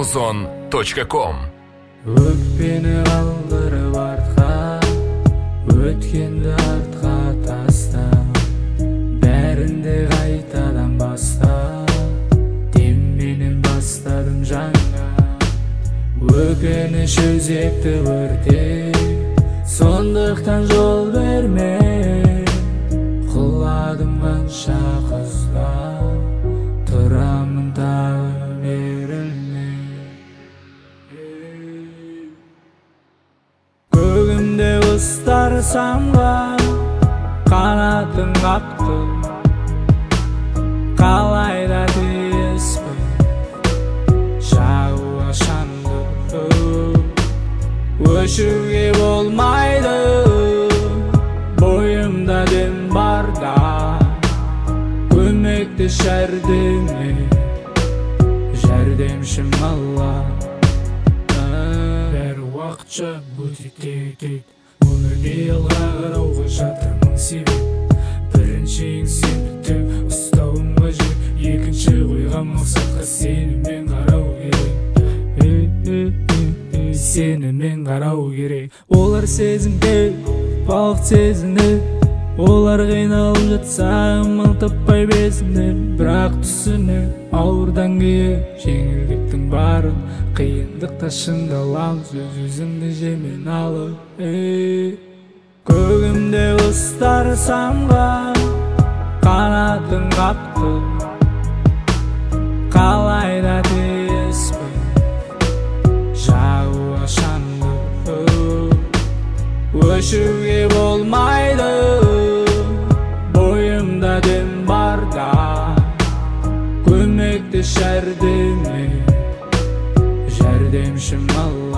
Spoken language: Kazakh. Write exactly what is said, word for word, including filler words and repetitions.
ozon точка ком. Өкпені қалдырып артқа, өткенді артқа таста, бәрінді қайтадан баста, демменен бастадым жаңа. Өкініш өзекті өрте, сондықтан жол берме. Құладым қанша қызға, тұрамын тағы берілме. Көгімде ұстар самға, қанатым қақты, қалайда тиіспін жағуға шамды. Өшуге болмайды, бойымда дем барда, көмекті жәрдеме, жәрдемшім Алла. Бәрі уақытша өтеді, өмірге алға қарауға жатырмын себеп. Біріншең сен бітіп ұстауым қажет, екінші қойған мақсатқа сенімен қарау керек. Сенімен қарау керек. Олар сезімде, балық сезінді, олар қиналып жатса амал таппай безінді. Бірақ түсіні ауырдан кейін жеңілдіктің барын, қиындықта шыңдалам сөз өзіңді жемен алып. Көгімде ұстар самға, қанатым қақты, қалайда тиіспін жағуға шамды. Өшуге болмайды, бойымда дем барда, көмекті жәрдеме, жәрдемшім Алла.